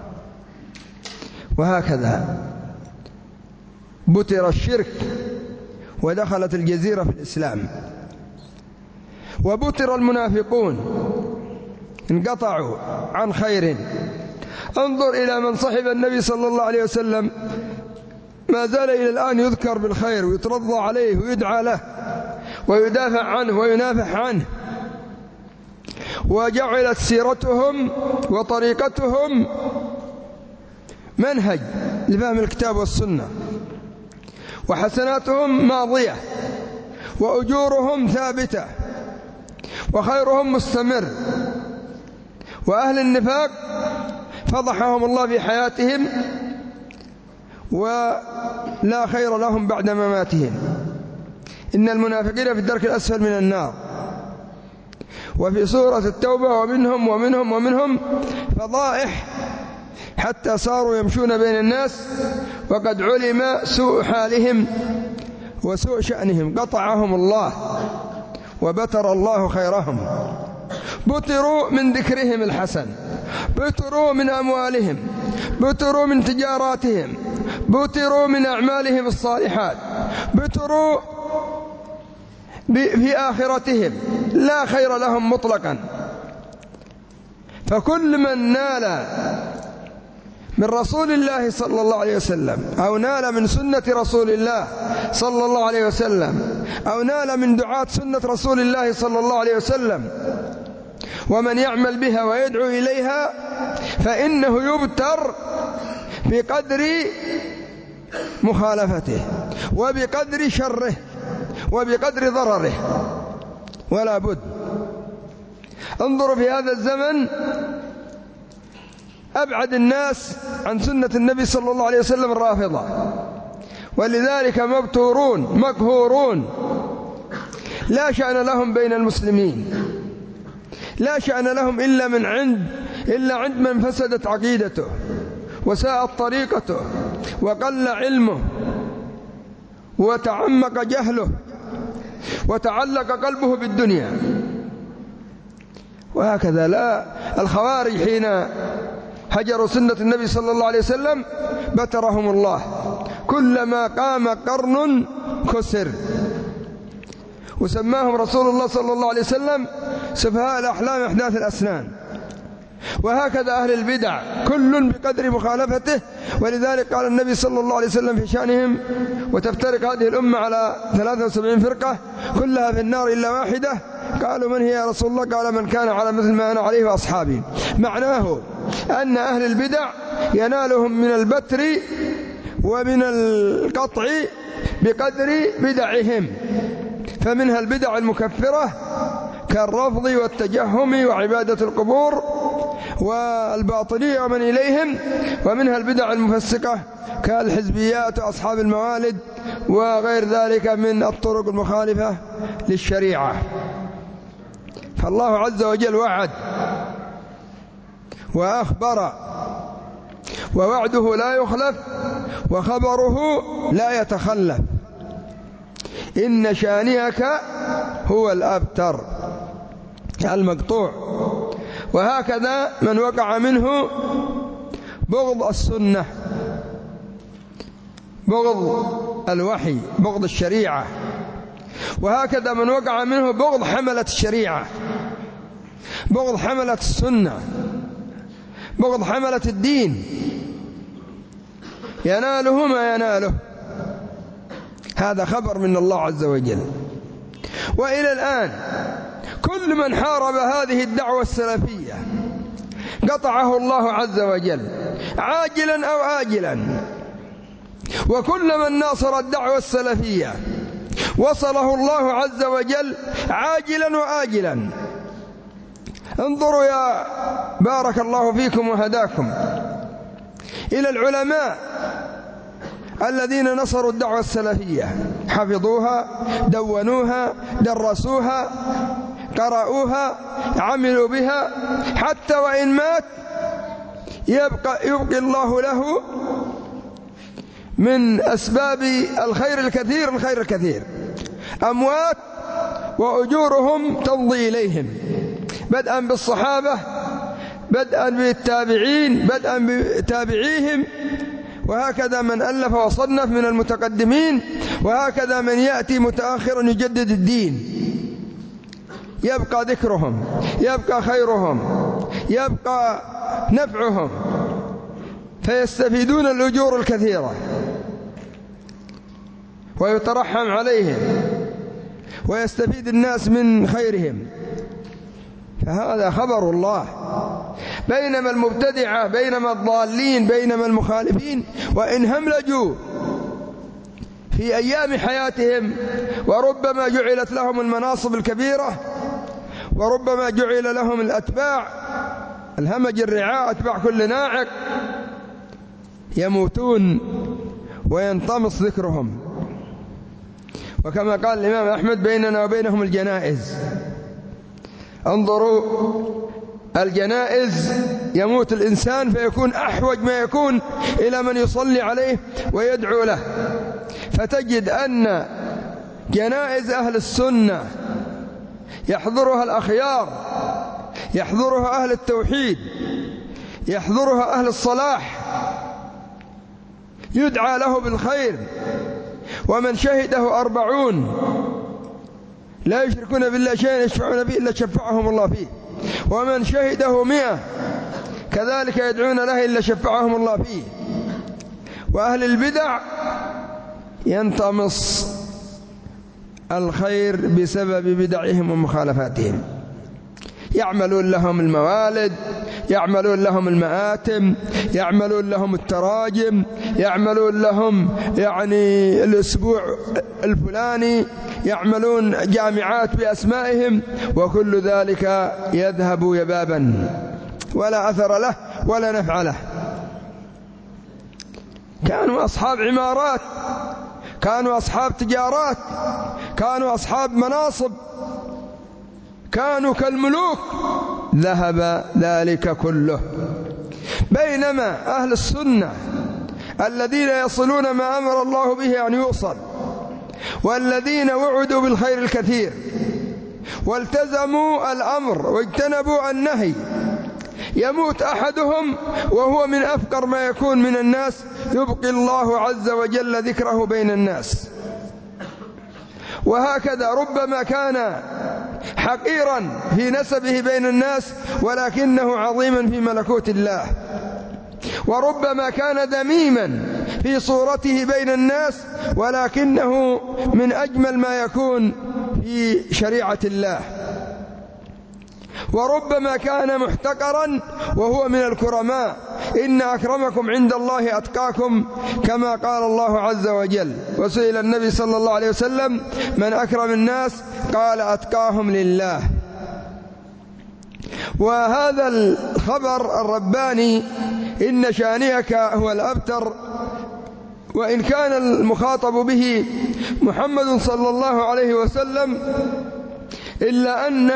وهكذا بتر الشرك ودخلت الجزيرة في الإسلام، وبتر المنافقون انقطعوا عن خير. انظر إلى من صحب النبي صلى الله عليه وسلم، ما زال إلى الآن يذكر بالخير ويترضى عليه ويدعى له ويدافع عنه وينافح عنه، وجعلت سيرتهم وطريقتهم منهج لفهم الكتاب والسنة، وحسناتهم ماضية وأجورهم ثابتة وخيرهم مستمر. وأهل النفاق فضحهم الله في حياتهم ولا خير لهم بعد مماتهم. إن المنافقين في الدرك الأسفل من النار. وفي سورة التوبة ومنهم ومنهم ومنهم فضائح، حتى صاروا يمشون بين الناس وقد علم سوء حالهم وسوء شأنهم، قطعهم الله وبتر الله خيرهم. بتروا من ذكرهم الحسن، بتروا من أموالهم، بتروا من تجاراتهم، بتروا من أعمالهم الصالحات، بتروا في آخرتهم، لا خير لهم مطلقا. فكل من نال من رسول الله صلى الله عليه وسلم، أو نال من سنة رسول الله صلى الله عليه وسلم، أو نال من دعاة سنة رسول الله صلى الله عليه وسلم، ومن يعمل بها ويدعو إليها، فإنه يبتر بقدر مخالفته وبقدر شره وبقدر ضرره، ولا بد. انظروا في هذا الزمن أبعد الناس عن سنة النبي صلى الله عليه وسلم الرافضة، ولذلك مبتورون مقهورون، لا شأن لهم بين المسلمين، لا شأن لهم إلا عند من فسدت عقيدته وساءت طريقته وقل علمه وتعمق جهله وتعلق قلبه بالدنيا. وهكذا لا الخوارج حين هجروا سنة النبي صلى الله عليه وسلم بترهم الله، كلما قام قرن كسر، وسماهم رسول الله صلى الله عليه وسلم سفهاء الأحلام أحداث الأسنان. وهكذا أهل البدع كل بقدر مخالفته، ولذلك قال النبي صلى الله عليه وسلم في شأنهم: وتفترق هذه الأمة على 73 فرقة كلها في النار إلا واحدة. قالوا: من هي يا رسول الله؟ قال: من كان على مثل ما أنا عليه وأصحابي. معناه أن أهل البدع ينالهم من البتر ومن القطع بقدر بدعهم، فمنها البدع المكفرة كالرفض والتجهم وعبادة القبور والباطنية ومن إليهم، ومنها البدع المفسقة كالحزبيات وأصحاب الموالد وغير ذلك من الطرق المخالفة للشريعة. فالله عز وجل وعد وأخبر، ووعده لا يخلف وخبره لا يتخلف: إن شانئك هو الأبتر المقطوع. وهكذا من وقع منه بغض السنة، بغض الوحي، بغض الشريعة، وهكذا من وقع منه بغض حملة الشريعة، بغض حملة السنة، بغض حملة الدين، يناله ما يناله. هذا خبر من الله عز وجل. وإلى الآن كل من حارب هذه الدعوة السلفية قطعه الله عز وجل عاجلا أو آجلا، وكل من ناصر الدعوة السلفية وصله الله عز وجل عاجلا وآجلا. انظروا يا بارك الله فيكم وهداكم إلى العلماء الذين نصروا الدعوة السلفية، حفظوها، دونوها، درسوها، قرأوها، عملوا بها، حتى وإن مات يبقي الله له من أسباب الخير الكثير، أموات وأجورهم تمضي إليهم، بدءا بالصحابة، بدءا بالتابعين، بدءا بتابعيهم، وهكذا من ألف وصنف من المتقدمين، وهكذا من يأتي متأخرا يجدد الدين. يبقى ذكرهم، يبقى خيرهم، يبقى نفعهم، فيستفيدون الأجور الكثيرة ويترحم عليهم ويستفيد الناس من خيرهم. فهذا خبر الله. بينما المبتدعة، بينما الضالين، بينما المخالفين وإن هملجوا في أيام حياتهم، وربما جعلت لهم المناصب الكبيرة، وربما جعل لهم الأتباع، الهمج الرعاء، أتباع كل ناعق، يموتون وينطمس ذكرهم. وكما قال الإمام أحمد: بيننا وبينهم الجنائز. انظروا الجنائز، يموت الإنسان فيكون أحوج ما يكون إلى من يصلي عليه ويدعو له، فتجد أن جنائز أهل السنة يحضرها الأخيار، يحضرها أهل التوحيد، يحضرها أهل الصلاح، يدعى له بالخير. ومن شهده 40 لا يشركون بالله شيئا يشفعون به إلا شفعهم الله فيه، ومن شهده 100 كذلك يدعون له إلا شفعهم الله فيه. وأهل البدع ينطمس الخير بسبب بدعهم ومخالفاتهم، يعملون لهم الموالد، يعملون لهم المآتم، يعملون لهم التراجم، يعملون لهم الأسبوع الفلاني، يعملون جامعات بأسمائهم، وكل ذلك يذهب يبابا ولا أثر له ولا نفع له. كانوا أصحاب عمارات، كانوا أصحاب تجارات، كانوا أصحاب مناصب، كانوا كالملوك، ذهب ذلك كله. بينما أهل السنة الذين يصلون ما أمر الله به أن يوصل، والذين وعدوا بالخير الكثير والتزموا الأمر واجتنبوا النهي. يموت أحدهم وهو من أفقر ما يكون من الناس، يبقي الله عز وجل ذكره بين الناس. وهكذا ربما كان حقيرا في نسبه بين الناس ولكنه عظيما في ملكوت الله، وربما كان ذميما في صورته بين الناس ولكنه من أجمل ما يكون في شريعة الله، وربما كان محتقرا وهو من الكرماء. إن أكرمكم عند الله أتقاكم كما قال الله عز وجل. وسئل النبي صلى الله عليه وسلم من أكرم الناس؟ قال أتقاهم لله. وهذا الخبر الرباني إن شانئك هو الأبتر، وإن كان المخاطب به محمد صلى الله عليه وسلم، إلا أن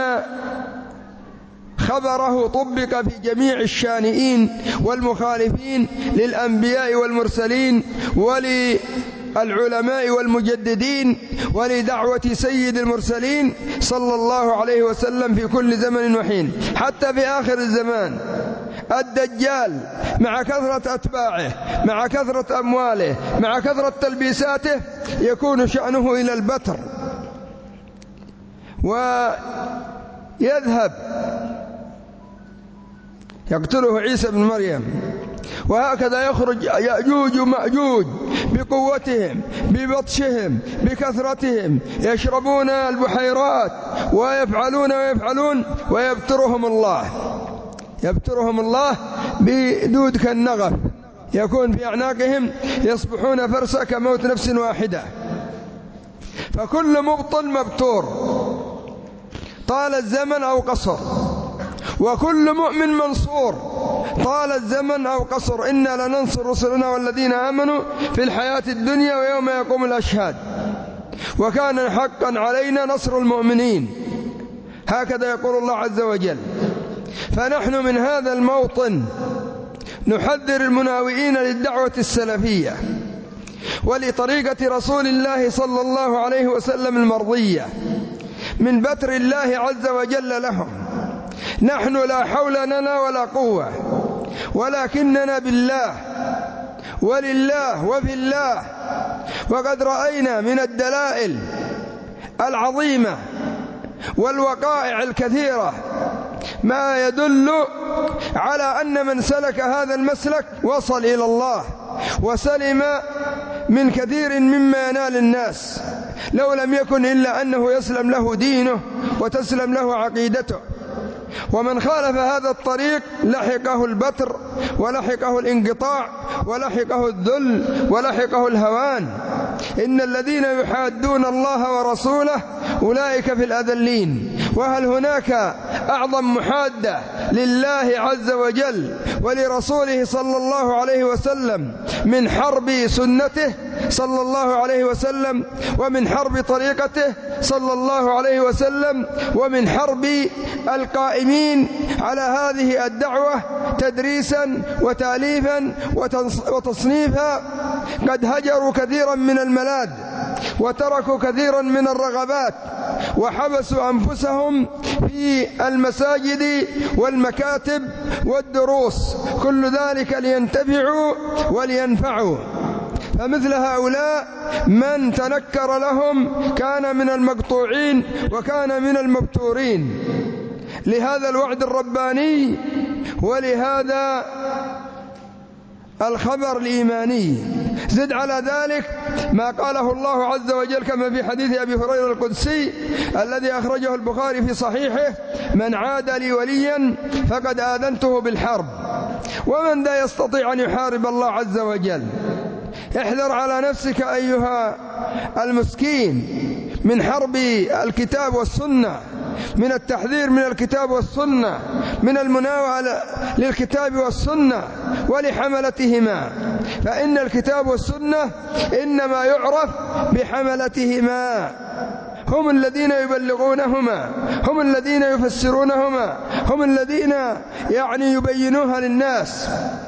خبره طبق في جميع الشانئين والمخالفين للأنبياء والمرسلين وللعلماء والمجددين ولدعوة سيد المرسلين صلى الله عليه وسلم في كل زمن وحين. حتى في آخر الزمان الدجال مع كثرة أتباعه، مع كثرة أمواله، مع كثرة تلبيساته، يكون شأنه إلى البتر ويذهب يقتله عيسى بن مريم. وهكذا يخرج يأجوج ومأجوج بقوتهم ببطشهم بكثرتهم، يشربون البحيرات ويفعلون ويبترهم الله بدود كالنغف يكون في أعناقهم، يصبحون فرسا كموت نفس واحدة. فكل مبطل مبتور طال الزمن أو قصر، وكل مؤمن منصور طال الزمن أو قصر. إنا لننصر رسلنا والذين آمنوا في الحياة الدنيا ويوم يقوم الأشهاد، وكان حقا علينا نصر المؤمنين. هكذا يقول الله عز وجل. فنحن من هذا الموطن نحذر المناوئين للدعوة السلفية ولطريقة رسول الله صلى الله عليه وسلم المرضية من بتر الله عز وجل لهم. نحن لا حول لنا ولا قوة، ولكننا بالله ولله وفي الله. وقد رأينا من الدلائل العظيمة والوقائع الكثيرة ما يدل على أن من سلك هذا المسلك وصل إلى الله وسلم من كثير مما ينال الناس، لو لم يكن إلا أنه يسلم له دينه وتسلم له عقيدته. ومن خالف هذا الطريق لحقه البتر ولحقه الانقطاع ولحقه الذل ولحقه الهوان. إن الذين يحادون الله ورسوله أولئك في الأذلين. وهل هناك أعظم محادة لله عز وجل ولرسوله صلى الله عليه وسلم من حرب سنته صلى الله عليه وسلم، ومن حرب طريقته صلى الله عليه وسلم، ومن حرب القائمين على هذه الدعوة تدريسا وتأليفا وتصنيفا؟ قد هجروا كثيرا من الملاذ وتركوا كثيرا من الرغبات وحبسوا أنفسهم في المساجد والمكاتب والدروس، كل ذلك لينتفعوا ولينفعوا. فمثل هؤلاء من تنكر لهم كان من المقطوعين وكان من المبتورين لهذا الوعد الرباني ولهذا الخبر الإيماني. زد على ذلك ما قاله الله عز وجل كما في حديث أبي هريرة القدسي الذي أخرجه البخاري في صحيحه: من عاد لي وليا فقد آذنته بالحرب. ومن ذا يستطيع أن يحارب الله عز وجل؟ احذر على نفسك أيها المسكين من حرب الكتاب والسنة، من التحذير من الكتاب والسنة، من المناوئة للكتاب والسنة ولحملتهما، فإن الكتاب والسنة إنما يعرف بحملتهما، هم الذين يبلغونهما، هم الذين يفسرونهما، هم الذين يبينوها للناس.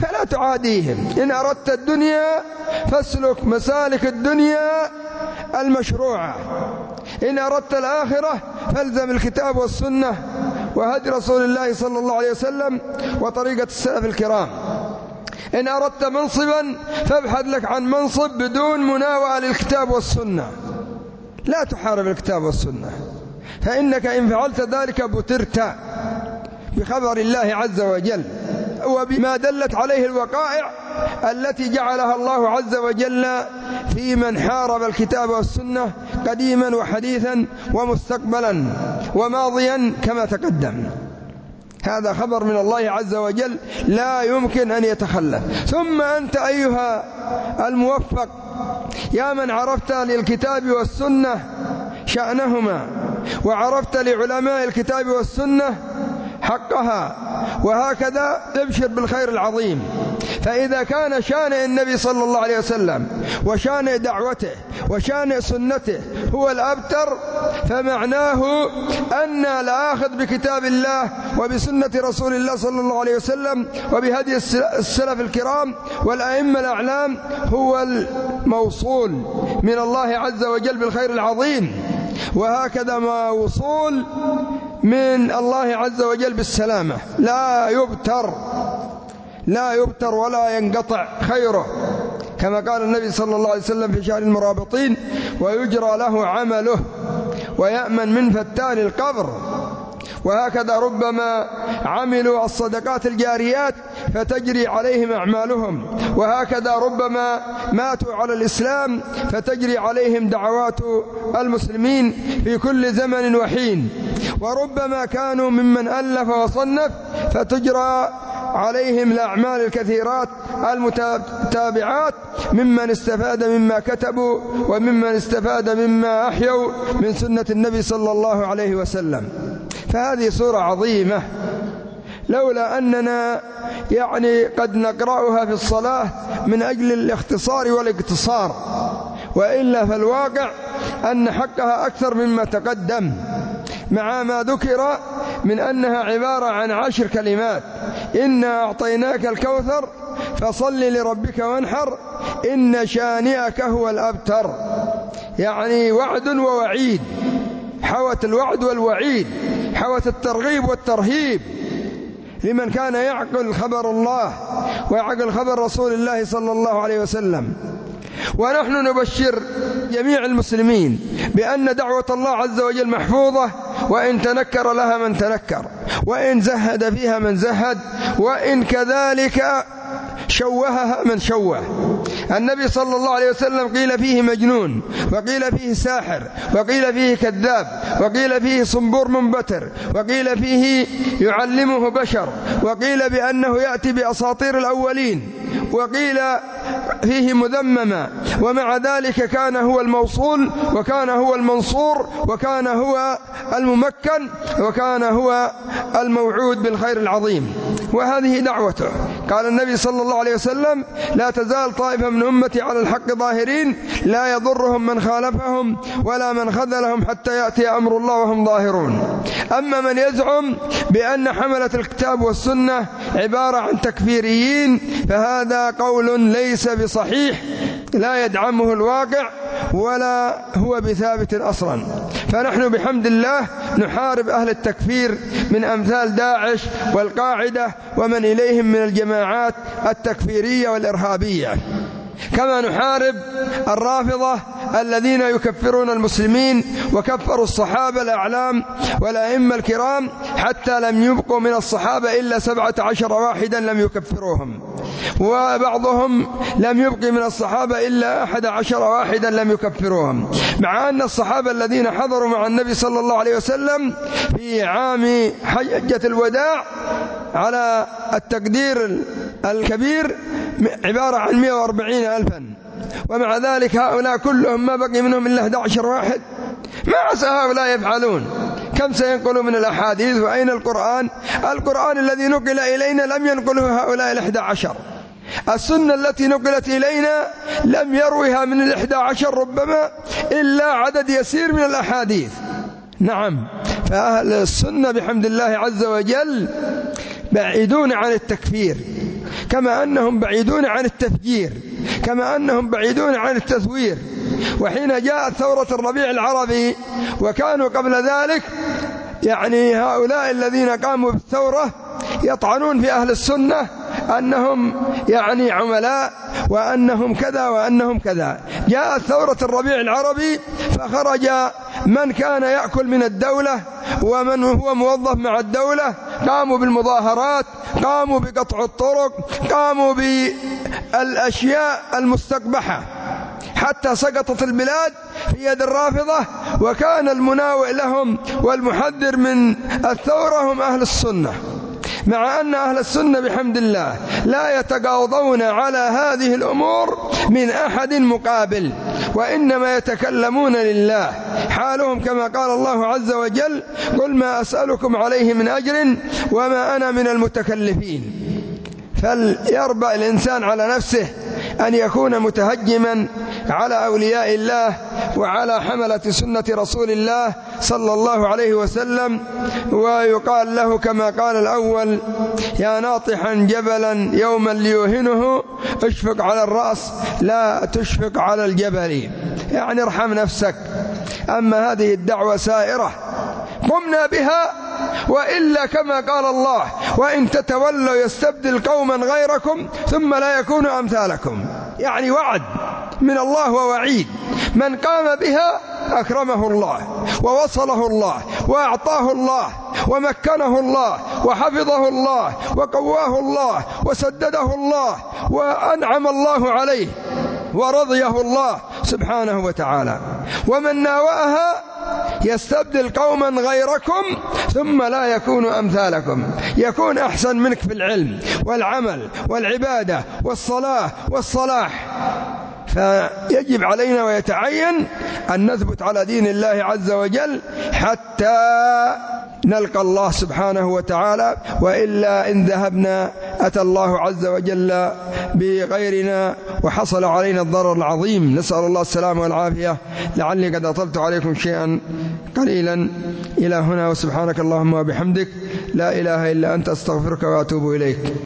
فلا تعاديهم. إن أردت الدنيا فاسلك مسالك الدنيا المشروعة، إن أردت الآخرة فالزم الكتاب والسنة وهدي رسول الله صلى الله عليه وسلم وطريقة السلف الكرام. إن أردت منصبا فابحث لك عن منصب بدون مناوئة للكتاب والسنة، لا تحارب الكتاب والسنة، فإنك إن فعلت ذلك بترت بخبر الله عز وجل وبما دلت عليه الوقائع التي جعلها الله عز وجل في من حارب الكتاب والسنة قديما وحديثا ومستقبلا وماضيا كما تقدم. هذا خبر من الله عز وجل لا يمكن أن يتخلف. ثم أنت أيها الموفق يا من عرفت للكتاب والسنة شأنهما وعرفت لعلماء الكتاب والسنة حقها، وهكذا ابشر بالخير العظيم. فإذا كان شان النبي صلى الله عليه وسلم وشان دعوته وشان سنته هو الأبتر، فمعناه أن الآخذ بكتاب الله وبسنة رسول الله صلى الله عليه وسلم وبهدي السلف الكرام والأئمة الأعلام هو الموصول من الله عز وجل بالخير العظيم، وهكذا ما وصول من الله عز وجل بالسلامة، لا يبتر ولا ينقطع خيره، كما قال النبي صلى الله عليه وسلم في شأن المرابطين: ويجرى له عمله ويأمن من فتان القبر. وهكذا ربما عملوا الصدقات الجاريات فتجري عليهم أعمالهم، وهكذا ربما ماتوا على الإسلام فتجري عليهم دعوات المسلمين في كل زمن وحين، وربما كانوا ممن ألف وصنف فتجرى عليهم الأعمال الكثيرات المتابعات ممن استفاد مما كتبوا وممن استفاد مما أحيوا من سنة النبي صلى الله عليه وسلم. فهذه صورة عظيمة لولا أننا قد نقرأها في الصلاة من أجل الاختصار والاقتصار، وإلا فالواقع أن حقها أكثر مما تقدم، مع ما ذكر من أنها عبارة عن 10 كلمات: إنا أعطيناك الكوثر فصل لربك وانحر إن شانئك هو الأبتر. يعني وعد ووعيد، حوت الوعد والوعيد، حوت الترغيب والترهيب لمن كان يعقل خبر الله ويعقل خبر رسول الله صلى الله عليه وسلم. ونحن نبشر جميع المسلمين بأن دعوة الله عز وجل محفوظة، وإن تنكر لها من تنكر، وإن زهد فيها من زهد، وإن كذلك شوهها من شوه. النبي صلى الله عليه وسلم قيل فيه مجنون، وقيل فيه ساحر، وقيل فيه كذاب، وقيل فيه صنبور منبتر، وقيل فيه يعلمه بشر، وقيل بأنه يأتي بأساطير الأولين، وقيل فيه مذمما، ومع ذلك كان هو الموصول، وكان هو المنصور، وكان هو الممكن، وكان هو الموعود بالخير العظيم. وهذه دعوته. قال النبي صلى الله عليه وسلم: لا تزال طائفة من أمتي على الحق ظاهرين لا يضرهم من خالفهم ولا من خذلهم حتى يأتي أمر الله وهم ظاهرون. أما من يزعم بأن حملة الكتاب والسنة عبارة عن تكفيريين فهذا قول ليس بصحيح، لا يدعمه الواقع ولا هو بثابت أصلا. فنحن بحمد الله نحارب أهل التكفير من أمثال داعش والقاعدة ومن إليهم من الجماعات التكفيرية والإرهابية، كما نحارب الرافضة الذين يكفرون المسلمين وكفروا الصحابة الأعلام والأئمة الكرام حتى لم يبقوا من الصحابة إلا 17 واحدا لم يكفروهم، وبعضهم لم يبق من الصحابة إلا 11 واحدا لم يكفروهم، مع أن الصحابة الذين حضروا مع النبي صلى الله عليه وسلم في عام حجة الوداع على التقدير الكبير عبارة عن 140,000، ومع ذلك هؤلاء كلهم ما بقي منهم إلا 11 واحد. ما عسى هؤلاء يفعلون؟ كم سينقلوا من الأحاديث؟ وأين القرآن؟ القرآن الذي نقل إلينا لم ينقله هؤلاء 11. السنة التي نقلت إلينا لم يروها من 11 ربما إلا عدد يسير من الأحاديث. نعم، فأهل السنة بحمد الله عز وجل بعيدون عن التكفير، كما أنهم بعيدون عن التفجير، كما أنهم بعيدون عن التثوير. وحين جاءت ثورة الربيع العربي وكانوا قبل ذلك يعني هؤلاء الذين قاموا بالثورة يطعنون في أهل السنة أنهم يعني عملاء وأنهم كذا وأنهم كذا. جاءت ثورة الربيع العربي فخرج من كان يأكل من الدولة ومن هو موظف مع الدولة، قاموا بالمظاهرات، قاموا بقطع الطرق، قاموا بالأشياء المستقبحة، حتى سقطت البلاد في يد الرافضة، وكان المناوئ لهم والمحذر من الثورة هم أهل السنة، مع أن أهل السنة بحمد الله لا يتقاضون على هذه الأمور من أحد مقابل، وإنما يتكلمون لله، حالهم كما قال الله عز وجل: قل ما أسألكم عليه من أجر وما أنا من المتكلفين. فليربأ الإنسان على نفسه أن يكون متهجما على أولياء الله وعلى حملة سنة رسول الله صلى الله عليه وسلم، ويقال له كما قال الأول: يا ناطحا جبلا يوما ليوهنه اشفق على الرأس لا تشفق على الجبل، يعني ارحم نفسك. أما هذه الدعوة سائرة قمنا بها، وإلا كما قال الله: وإن تتولوا يستبدل قوما غيركم ثم لا يكونوا أمثالكم. يعني وعد من الله ووعيد، من قام بها أكرمه الله ووصله الله وأعطاه الله ومكنه الله وحفظه الله وقواه الله وسدده الله وأنعم الله عليه ورضيه الله سبحانه وتعالى. ومن ناوأها يستبدل قوما غيركم ثم لا يكون أمثالكم، يكون أحسن منك في العلم والعمل والعبادة والصلاة والصلاح. فيجب علينا ويتعين أن نثبت على دين الله عز وجل حتى نلقى الله سبحانه وتعالى، وإلا إن ذهبنا أتى الله عز وجل بغيرنا وحصل علينا الضرر العظيم. نسأل الله السلامة والعافية. لعلي قد أطلت عليكم شيئا قليلا. إلى هنا، وسبحانك اللهم وبحمدك لا إله إلا أنت أستغفرك وأتوب إليك.